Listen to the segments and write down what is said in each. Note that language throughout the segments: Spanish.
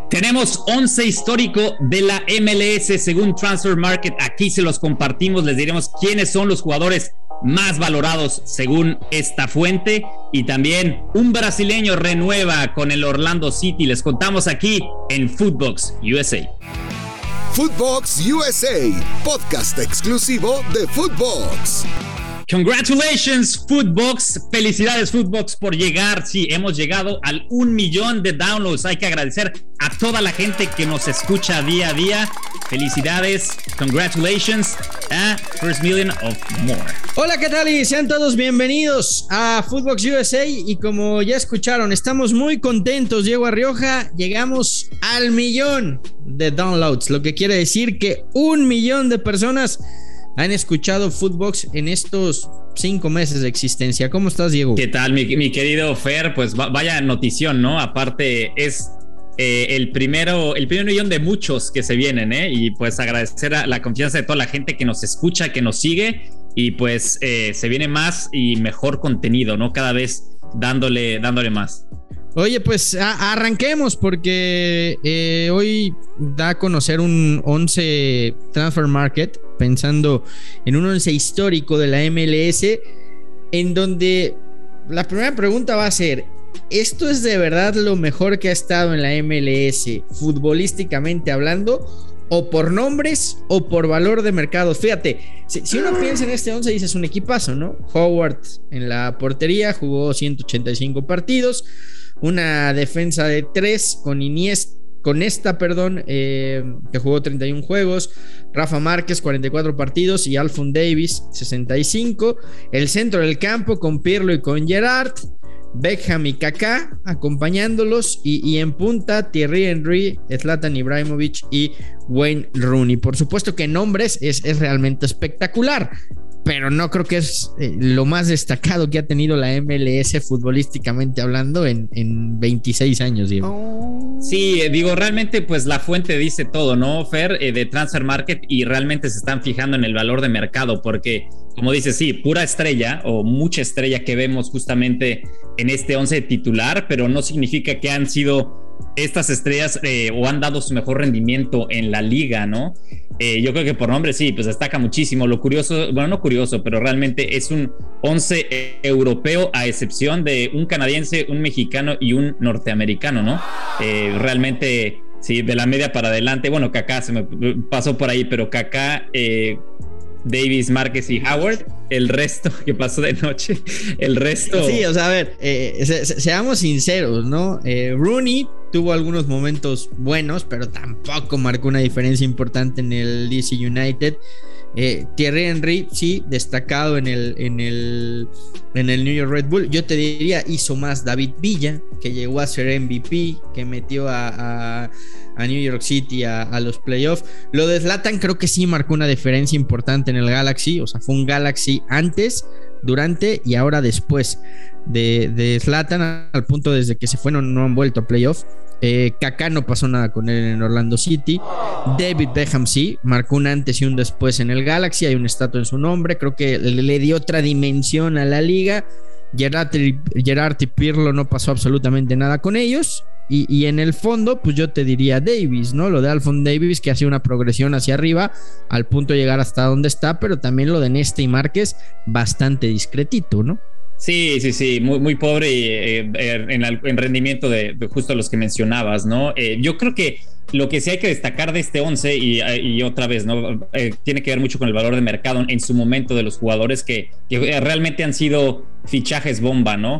Tenemos 11 histórico de la MLS según Transfer Market. Aquí se los compartimos, les diremos quiénes son los jugadores más valorados según esta fuente. Y también un brasileño renueva con el Orlando City. Les contamos aquí en Footbox USA. Footbox USA, podcast exclusivo de Footbox. Congratulations, Footbox. Felicidades, Footbox, por llegar. Sí, hemos llegado al 1 millón de downloads. Hay que agradecer a toda la gente que nos escucha día a día. Felicidades, congratulations, first million of more. Hola, ¿qué tal? Y sean todos bienvenidos a Footbox USA. Y como ya escucharon, estamos muy contentos. Diego Arrioja, llegamos al 1 millón de downloads, lo que quiere decir que 1 millón de personas han escuchado Footbox en estos 5 meses de existencia. ¿Cómo estás, Diego? ¿Qué tal, mi querido Fer? Pues vaya notición, ¿no? Aparte es el primer millón de muchos que se vienen, ¿eh? Y pues agradecer a la confianza de toda la gente que nos escucha, que nos sigue. Y pues se viene más y mejor contenido, ¿no? Cada vez dándole más. Oye, pues arranquemos porque hoy da a conocer un 11 Transfer Market, pensando en un 11 histórico de la MLS, en donde la primera pregunta va a ser: ¿esto es de verdad lo mejor que ha estado en la MLS futbolísticamente hablando? ¿O por nombres o por valor de mercado? Fíjate, si uno piensa en este 11, dices un equipazo, ¿no? Howard en la portería, jugó 185 partidos, una defensa de 3 con Iniesta, que jugó 31 juegos, Rafa Márquez 44 partidos y Alphonso Davies 65, el centro del campo con Pirlo y con Gerrard, Beckham y Kaká acompañándolos, y en punta Thierry Henry, Zlatan Ibrahimovic y Wayne Rooney. Por supuesto que en nombres es realmente espectacular, pero no creo que es lo más destacado que ha tenido la MLS futbolísticamente hablando en 26 años, Diego. Sí, digo, realmente pues la fuente dice todo, ¿no, Fer? De Transfer Market, y realmente se están fijando en el valor de mercado porque, como dices, sí, pura estrella o mucha estrella que vemos justamente en este 11 titular, pero no significa que han sido estas estrellas o han dado su mejor rendimiento en la liga, ¿no? Yo creo que por nombre sí, pues destaca muchísimo. Lo curioso, bueno, no curioso, pero realmente es un 11 europeo, a excepción de un canadiense, un mexicano y un norteamericano, ¿no? Realmente, sí, de la media para adelante. Bueno, Kaká se me pasó por ahí, pero Kaká, Davies, Márquez y Howard, el resto que pasó de noche, el resto. Sí, o sea, a ver, seamos sinceros, ¿no? Rooney tuvo algunos momentos buenos, pero tampoco marcó una diferencia importante en el DC United. Thierry Henry, sí, destacado en el New York Red Bull. Yo te diría, hizo más David Villa, que llegó a ser MVP, que metió a New York City a los playoffs. Lo de Zlatan creo que sí marcó una diferencia importante en el Galaxy. O sea, fue un Galaxy antes, durante y ahora después de Zlatan, al punto desde que se fue no han vuelto a playoff. Kaká no pasó nada con él en Orlando City. David Beckham sí, marcó un antes y un después en el Galaxy. Hay una estatua en su nombre, creo que le dio otra dimensión a la liga. Gerrard y Pirlo no pasó absolutamente nada con ellos. Y en el fondo, pues yo te diría Davies, ¿no? Lo de Alphonso Davies, que hace una progresión hacia arriba al punto de llegar hasta donde está, pero también lo de Nesta y Márquez, bastante discretito, ¿no? Sí, muy pobre en rendimiento de justo los que mencionabas, ¿no? Yo creo que lo que sí hay que destacar de este 11 y otra vez, ¿no? Tiene que ver mucho con el valor de mercado en su momento de los jugadores que realmente han sido fichajes bomba, ¿no?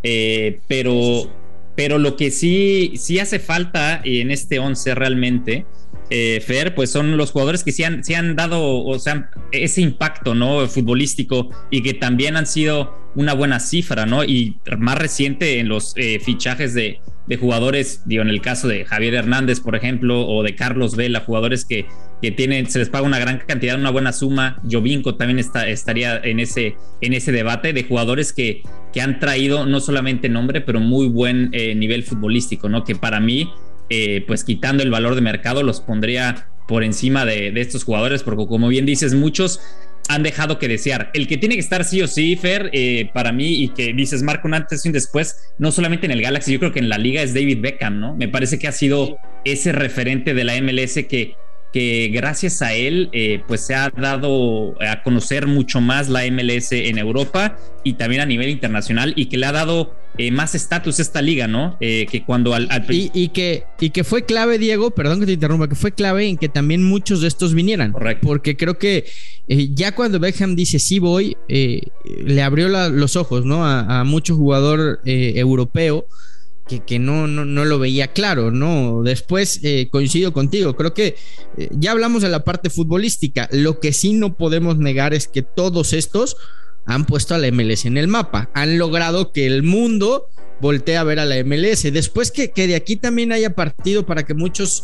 Pero lo que sí hace falta en este 11 realmente, Fer, pues son los jugadores que sí han dado, o sea, ese impacto, ¿no? Futbolístico, y que también han sido una buena cifra, ¿no? Y más reciente en los fichajes de jugadores, digo, en el caso de Javier Hernández, por ejemplo, o de Carlos Vela, jugadores que tienen, se les paga una gran cantidad, una buena suma. Jovinko también estaría en ese debate de jugadores que han traído no solamente nombre, pero muy buen nivel futbolístico, ¿no? Que para mí, pues quitando el valor de mercado, los pondría por encima de estos jugadores, porque como bien dices, muchos han dejado que desear. El que tiene que estar sí o sí, Fer, para mí, y que dices marca un antes y un después, no solamente en el Galaxy, yo creo que en la liga es David Beckham, ¿no? Me parece que ha sido ese referente de la MLS que gracias a él pues se ha dado a conocer mucho más la MLS en Europa y también a nivel internacional, y que le ha dado más estatus a esta liga, ¿no? Que cuando y que fue clave, Diego, perdón que te interrumpa, que fue clave en que también muchos de estos vinieran. Correcto. Porque creo que ya cuando Beckham dice sí voy, le abrió los ojos, ¿no? A mucho jugador europeo que no lo veía claro, ¿no? Después coincido contigo, creo que ya hablamos de la parte futbolística, lo que sí no podemos negar es que todos estos han puesto a la MLS en el mapa, han logrado que el mundo voltee a ver a la MLS, después que de aquí también haya partido para que muchos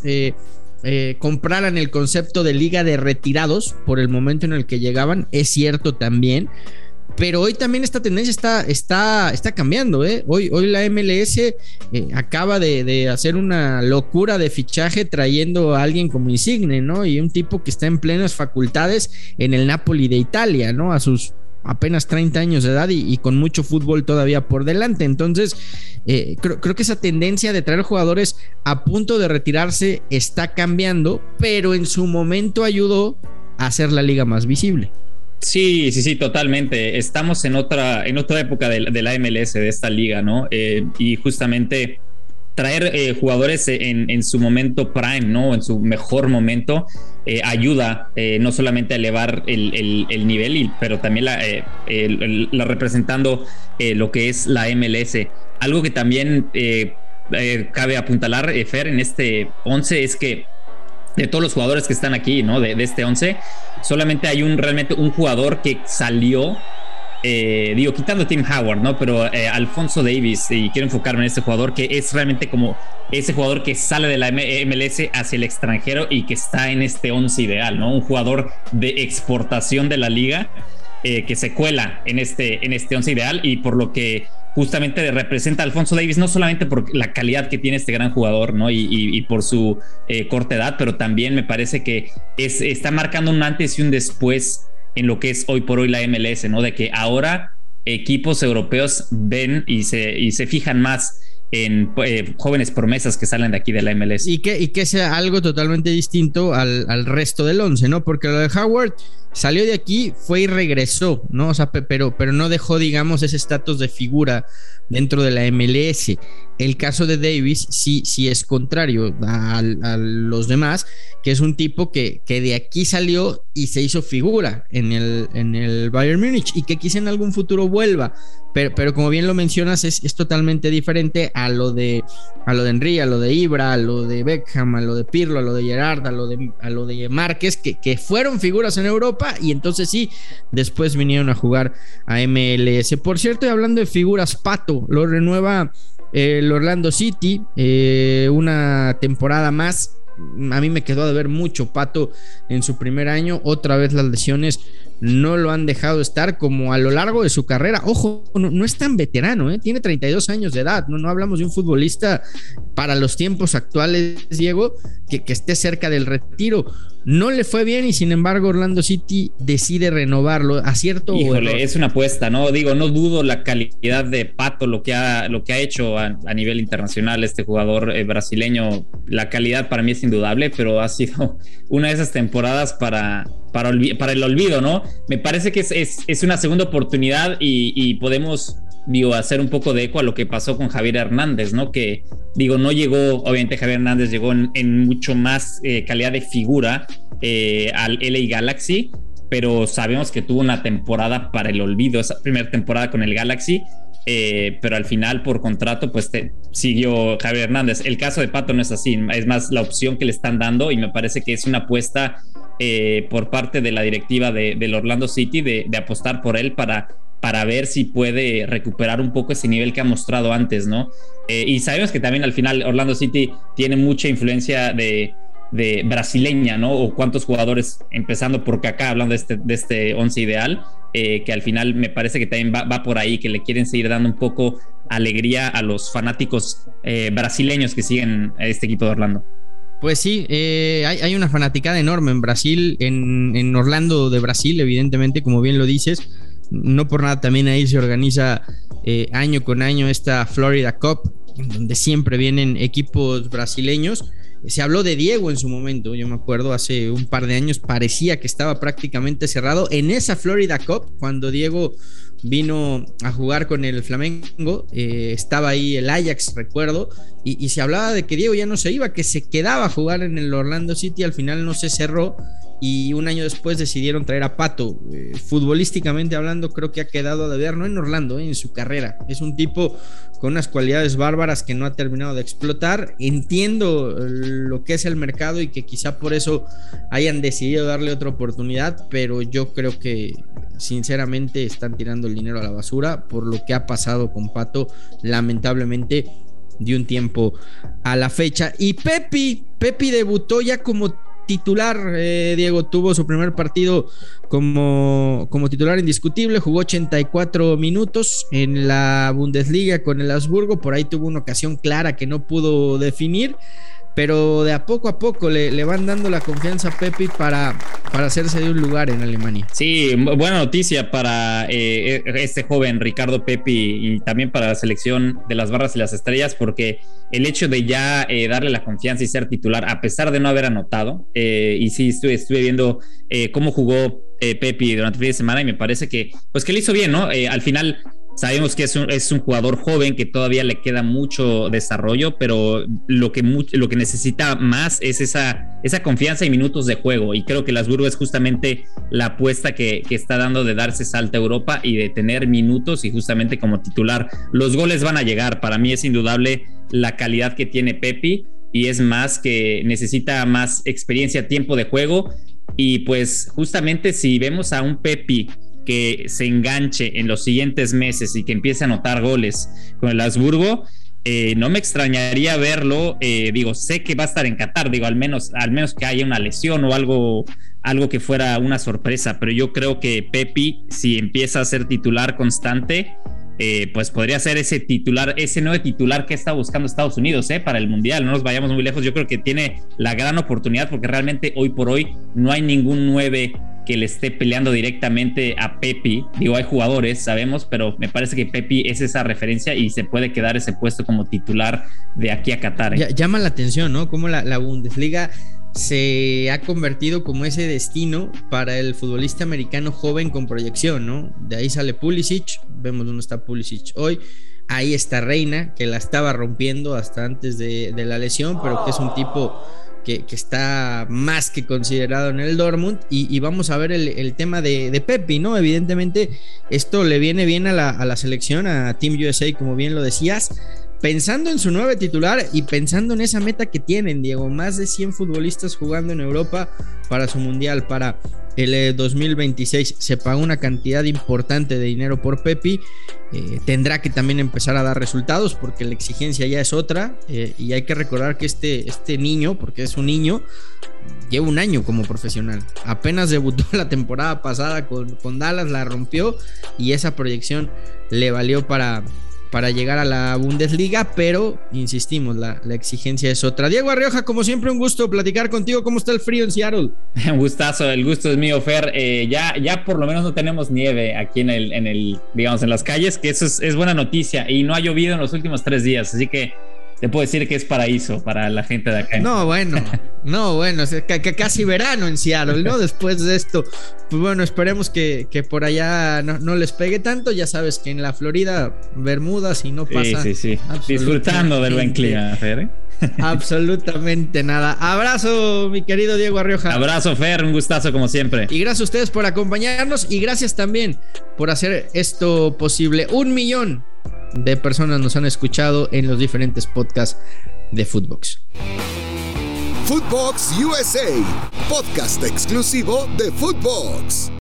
compraran el concepto de liga de retirados por el momento en el que llegaban, es cierto también. Pero hoy también esta tendencia está cambiando, ¿eh? Hoy la MLS acaba de hacer una locura de fichaje trayendo a alguien como Insigne, ¿no? Y un tipo que está en plenas facultades en el Napoli de Italia, ¿no? A sus apenas 30 años de edad y con mucho fútbol todavía por delante. Entonces, creo que esa tendencia de traer jugadores a punto de retirarse está cambiando, pero en su momento ayudó a hacer la liga más visible. Sí, totalmente. Estamos en otra época de la MLS, de esta liga, ¿no? Y justamente traer jugadores en su momento prime, ¿no? En su mejor momento, ayuda no solamente a elevar el nivel, pero también la representando lo que es la MLS. Algo que también cabe apuntalar, Fer, en este 11 es que de todos los jugadores que están aquí, ¿no? De este 11, solamente hay realmente un jugador que salió, quitando a Tim Howard, ¿no? Pero Alphonso Davies, y quiero enfocarme en este jugador que es realmente como ese jugador que sale de la MLS hacia el extranjero y que está en este 11 ideal, ¿no? Un jugador de exportación de la liga que se cuela en este 11 ideal, y por lo que justamente representa a Alphonso Davies, no solamente por la calidad que tiene este gran jugador, ¿no? Y por su corta edad, pero también me parece que está marcando un antes y un después en lo que es hoy por hoy la MLS, ¿no? De que ahora equipos europeos ven y se fijan más en jóvenes promesas que salen de aquí de la MLS. Y que sea algo totalmente distinto al resto del 11, ¿no? Porque lo de Howard salió de aquí, fue y regresó, ¿no? O sea, pero no dejó, digamos, ese estatus de figura dentro de la MLS. El caso de Davies sí es contrario a los demás, que es un tipo que de aquí salió y se hizo figura en el Bayern Múnich, y que quizá en algún futuro vuelva, pero como bien lo mencionas, es totalmente diferente a lo de Henry, a lo de Ibra, a lo de Beckham, a lo de Pirlo, a lo de Gerrard, a lo de Márquez, que fueron figuras en Europa y entonces sí, después vinieron a jugar a MLS. Por cierto, y hablando de figuras, Pato lo renueva el Orlando City, una temporada más. A mí me quedó de ver mucho Pato en su primer año. Otra vez las lesiones no lo han dejado estar como a lo largo de su carrera. Ojo, no es tan veterano, tiene 32 años de edad. No hablamos de un futbolista para los tiempos actuales, Diego, que esté cerca del retiro. No le fue bien y sin embargo Orlando City decide renovarlo. ¿Acierto o error? Es una apuesta, ¿no? Digo, no dudo la calidad de Pato, lo que ha hecho a nivel internacional este jugador brasileño. La calidad para mí es indudable, pero ha sido una de esas temporadas para el olvido, ¿no? Me parece que es una segunda oportunidad y podemos, hacer un poco de eco a lo que pasó con Javier Hernández, ¿no? Que, no llegó, obviamente Javier Hernández llegó en mucho más calidad de figura al LA Galaxy, pero sabemos que tuvo una temporada para el olvido, esa primera temporada con el Galaxy, pero al final por contrato pues siguió Javier Hernández. El caso de Pato no es así, es más la opción que le están dando, y me parece que es una apuesta por parte de la directiva del Orlando City de apostar por él para ver si puede recuperar un poco ese nivel que ha mostrado antes, ¿no? Y sabemos que también al final Orlando City tiene mucha influencia de brasileña, ¿no? O cuántos jugadores, empezando por Kaká, hablando de este 11 ideal, que al final me parece que también va por ahí, que le quieren seguir dando un poco alegría a los fanáticos brasileños que siguen a este equipo de Orlando. Pues sí, hay una fanaticada enorme en Brasil, en Orlando de Brasil, evidentemente, como bien lo dices. No por nada también ahí se organiza año con año esta Florida Cup, en donde siempre vienen equipos brasileños. Se habló de Diego en su momento, yo me acuerdo, hace un par de años parecía que estaba prácticamente cerrado en esa Florida Cup, cuando Diego vino a jugar con el Flamengo, estaba ahí el Ajax, recuerdo, y se hablaba de que Diego ya no se iba, que se quedaba a jugar en el Orlando City. Al final no se cerró y un año después decidieron traer a Pato. Futbolísticamente hablando, creo que ha quedado a deber, no en Orlando, en su carrera. Es un tipo con unas cualidades bárbaras que no ha terminado de explotar. Entiendo lo que es el mercado y que quizá por eso hayan decidido darle otra oportunidad, pero yo creo que sinceramente están tirando el dinero a la basura por lo que ha pasado con Pato, lamentablemente, de un tiempo a la fecha. Y Pepi debutó ya como titular. Diego tuvo su primer partido como titular indiscutible, jugó 84 minutos en la Bundesliga con el Augsburgo. Por ahí tuvo una ocasión clara que no pudo definir, pero de a poco le van dando la confianza a Pepi para hacerse de un lugar en Alemania. Sí, buena noticia para este joven Ricardo Pepi y también para la selección de las Barras y las Estrellas, porque el hecho de ya darle la confianza y ser titular, a pesar de no haber anotado, y sí, estuve viendo cómo jugó Pepi durante el fin de semana y me parece que le hizo bien, ¿no? Al final sabemos que es un jugador joven que todavía le queda mucho desarrollo, pero lo que necesita más es esa confianza y minutos de juego, y creo que el Augsburgo es justamente la apuesta que está dando de darse salto a Europa y de tener minutos, y justamente como titular los goles van a llegar. Para mí es indudable la calidad que tiene Pepi, y es más que necesita más experiencia, tiempo de juego, y pues justamente si vemos a un Pepi que se enganche en los siguientes meses y que empiece a anotar goles con el Augsburgo, no me extrañaría verlo. Sé que va a estar en Qatar, al menos que haya una lesión o algo que fuera una sorpresa, pero yo creo que Pepi, si empieza a ser titular constante, pues podría ser ese nuevo titular que está buscando Estados Unidos para el Mundial. No nos vayamos muy lejos, yo creo que tiene la gran oportunidad, porque realmente hoy por hoy no hay ningún 9 que le esté peleando directamente a Pepi. Hay jugadores, sabemos, pero me parece que Pepi es esa referencia y se puede quedar ese puesto como titular de aquí a Qatar. Llama la atención, ¿no? Cómo la Bundesliga se ha convertido como ese destino para el futbolista americano joven con proyección, ¿no? De ahí sale Pulisic, vemos dónde está Pulisic hoy. Ahí está Reina, que la estaba rompiendo hasta antes de la lesión, pero que es un tipo que está más que considerado en el Dortmund. Y vamos a ver el tema de Pepi, ¿no? Evidentemente esto le viene bien a la selección, a Team USA, como bien lo decías, pensando en su nuevo titular y pensando en esa meta que tienen, Diego, más de 100 futbolistas jugando en Europa para su mundial, para el 2026. Se pagó una cantidad importante de dinero por Pepi. Tendrá que también empezar a dar resultados, porque la exigencia ya es otra, y hay que recordar que este niño, porque es un niño, lleva un año como profesional. Apenas debutó la temporada pasada con Dallas, la rompió, y esa proyección le valió para llegar a la Bundesliga, pero insistimos, la exigencia es otra. Diego Arrioja, como siempre, un gusto platicar contigo. ¿Cómo está el frío en Seattle? Un gustazo, el gusto es mío, Fer. Ya por lo menos no tenemos nieve aquí en el digamos, en las calles, que eso es buena noticia, y no ha llovido en los últimos 3 días, así que te puedo decir que es paraíso para la gente de acá. No, bueno, es casi verano en Seattle, ¿no? Después de esto, pues bueno, esperemos que por allá no les pegue tanto. Ya sabes que en la Florida, Bermudas, y no pasa. Sí. Disfrutando del buen clima, Fer. Absolutamente nada. Abrazo, mi querido Diego Arrioja. Abrazo, Fer, un gustazo como siempre. Y gracias a ustedes por acompañarnos, y gracias también por hacer esto posible. 1 millón de personas nos han escuchado en los diferentes podcasts de Footbox. Footbox USA, podcast exclusivo de Footbox.